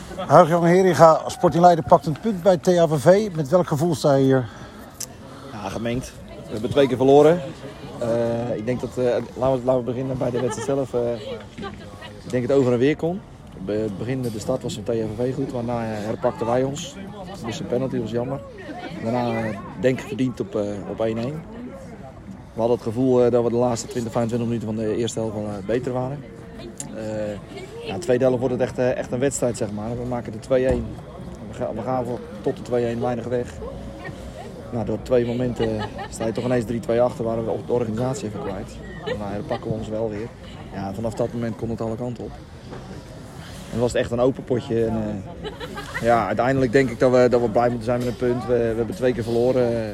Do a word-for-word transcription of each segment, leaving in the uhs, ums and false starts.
Huig-Jan Heringa, Sporting Leiden pakt een punt bij T H V V. Met welk gevoel sta je hier? Ja, gemengd. We hebben twee keer verloren. Uh, ik denk dat, uh, laten, we, laten we beginnen bij de wedstrijd zelf. Uh, ik denk dat het over en weer kon. Bij het begin, de start was van T H V V goed, waarna herpakten wij ons. Dus een penalty was jammer. Daarna denk ik verdiend op, uh, op één-één. We hadden het gevoel uh, dat we de laatste twintig, vijfentwintig minuten van de eerste helft wel uh, beter waren. Uh, ja, de tweede helft wordt het echt, uh, echt een wedstrijd, zeg maar. We maken de twee-één. We gaan, we gaan voor, tot de twee-één weinig weg. Nou, door twee momenten sta je toch ineens drie-twee achter, waren we de organisatie even kwijt. Nou, dan pakken we ons wel weer. Ja, vanaf dat moment kon het alle kanten op. En was het echt een open potje. En, uh, ja, uiteindelijk denk ik dat we, dat we blij moeten zijn met een punt. We, we hebben twee keer verloren.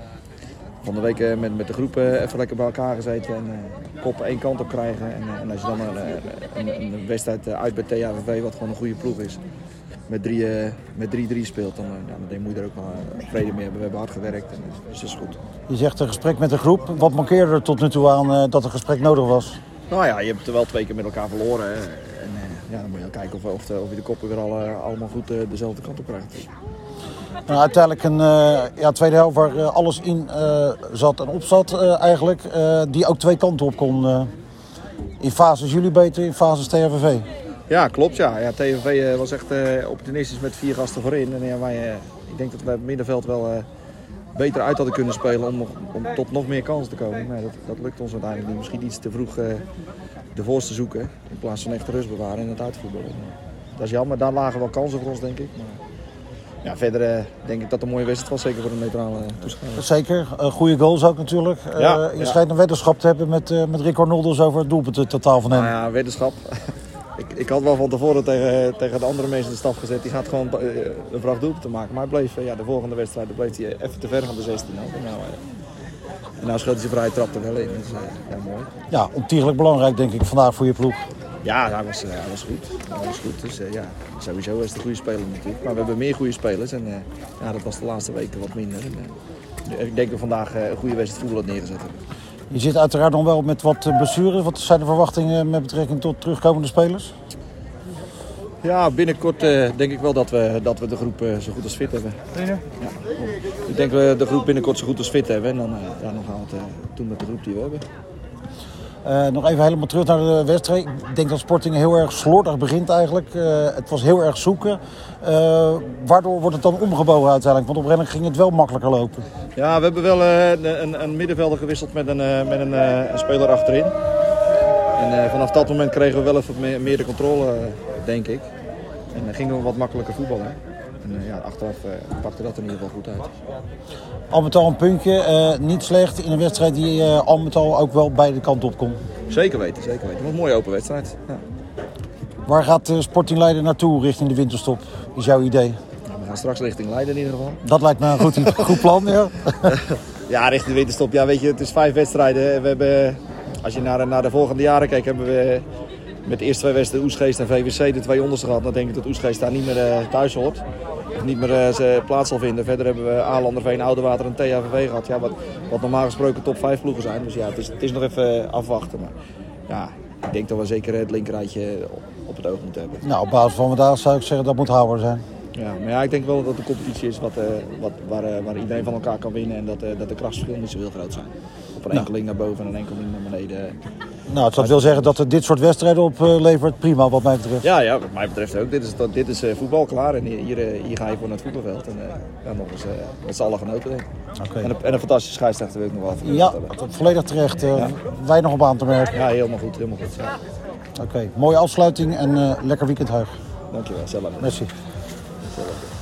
Van de week met, met de groep even lekker bij elkaar gezeten en uh, koppen één kant op krijgen. En, uh, en als je dan een, een, een wedstrijd uit bij T H V V, wat gewoon een goede ploeg is, met drie-drie speelt, dan, ja, dan moet je er ook wel vrede mee hebben. We hebben hard gewerkt, en, dus dat is goed. Je zegt een gesprek met de groep. Wat mankeerde er tot nu toe aan uh, dat een gesprek nodig was? Nou ja, je hebt er wel twee keer met elkaar verloren. Hè. En uh, ja, dan moet je kijken of, of, de, of je de koppen weer alle, allemaal goed uh, dezelfde kant op krijgt. Nou, uiteindelijk een uh, ja, tweede helft waar uh, alles in uh, zat en op zat uh, eigenlijk. Uh, die ook twee kanten op kon. Uh, in fases jullie beter, in fases T H V V. Ja, klopt. Ja. Ja, T H V V uh, was echt uh, opportunistisch met vier gasten voorin. En ja, wij, uh, ik denk dat wij het middenveld wel uh, beter uit hadden kunnen spelen om, om tot nog meer kansen te komen. Maar dat, dat lukt ons uiteindelijk niet. Misschien iets te vroeg uh, de voorste zoeken in plaats van echt de rust bewaren en het uitvoetballen. Dat is jammer. Daar lagen wel kansen voor ons, denk ik. Maar ja, verder uh, denk ik dat het een mooie wedstrijd was, zeker voor een neutrale uh, toeschouwer. Zeker, uh, goede goals ook natuurlijk. Uh, ja, je ja. schijnt een weddenschap te hebben met, uh, met Rick Arnoldos over het doelpunt totaal van hem. Nou ja, weddenschap. ik, ik had wel van tevoren tegen, tegen de andere mensen in de staf gezet, die gaat gewoon uh, een vracht doelpunt maken. Maar hij bleef, uh, ja, de volgende wedstrijd bleef hij even te ver van de zestien. Nou, uh, en nou scheelt hij zijn vrije trap er wel in. Dus, uh, ja, mooi. Ja, ontiegelijk belangrijk denk ik vandaag voor je ploeg. Ja, hij was, uh, hij was goed. Hij was goed. Dus uh, ja, sowieso is het een goede speler natuurlijk. Maar we hebben meer goede spelers en uh, ja, dat was de laatste weken wat minder. En, uh, ik denk dat we vandaag uh, een goede wedstrijd voetbal neergezet hebben. Je zit uiteraard nog wel met wat blessures. Wat zijn de verwachtingen met betrekking tot terugkomende spelers? Ja, binnenkort uh, denk ik wel dat we, dat we de groep uh, zo goed als fit hebben. Ja. Ik denk dat we de groep binnenkort zo goed als fit hebben en dan, uh, ja, dan gaan we het uh, doen met de groep die we hebben. Uh, nog even helemaal terug naar de wedstrijd. Ik denk dat Sporting heel erg slordig begint eigenlijk. Uh, het was heel erg zoeken. Uh, waardoor wordt het dan omgebogen uiteindelijk? Want op een gegeven moment ging het wel makkelijker lopen. Ja, we hebben wel uh, een, een middenvelder gewisseld met een, uh, met een, uh, een speler achterin. En uh, vanaf dat moment kregen we wel even meer, meer de controle, uh, denk ik. En dan gingen we wat makkelijker voetballen. En uh, ja, achteraf uh, pakte dat in ieder geval goed uit. Al met al een puntje, uh, niet slecht in een wedstrijd die uh, al met al ook wel beide kanten op komt. Zeker weten, zeker weten. Het was een mooie open wedstrijd. Ja. Waar gaat uh, Sporting Leiden naartoe richting de winterstop, is jouw idee? Nou, we gaan straks richting Leiden in ieder geval. Dat lijkt me een goed, goed plan, ja. Ja, richting de winterstop. Ja, weet je, het is vijf wedstrijden. We hebben, als je naar, naar de volgende jaren kijkt, hebben we met de eerste twee wedstrijden Oesgeest en V W C de twee onderste gehad. Dan denk ik dat Oesgeest daar niet meer uh, thuis hoort. Of niet meer uh, zijn plaats zal vinden. Verder hebben we Aanlanderveen, Oudewater en T H V V gehad. Ja, wat, wat normaal gesproken top vijf ploegen zijn. Dus ja, het is, het is nog even afwachten. Maar ja, ik denk dat we zeker het linkerrijtje op, op het oog moeten hebben. Nou, op basis van vandaag zou ik zeggen dat moet haalbaar zijn. Ja, maar ja, ik denk wel dat het een competitie is wat, uh, wat, waar, uh, waar iedereen van elkaar kan winnen. En dat, uh, dat de krachtsverschillen niet zo heel groot zijn. Op een enkeling naar boven en een enkeling naar beneden. Nou, het zou wel zeggen dat er dit soort wedstrijden oplevert. Prima, wat mij betreft. Ja, ja, wat mij betreft ook. Dit is, dit is uh, voetbal klaar. En hier, hier ga je voor naar het voetbalveld. En uh, ja, nog eens uh, met z'n allen genoten, denk ik. Okay. En, een, en een fantastische scheidsrechter wil ik nog wel voor. Ja, volledig terecht. Uh, ja. Wij nog op aan te merken. Ja, helemaal goed. Helemaal goed ja. Oké, okay. Mooie afsluiting en uh, lekker weekend, Huig. Dankjewel, zelf. Merci. Zelf.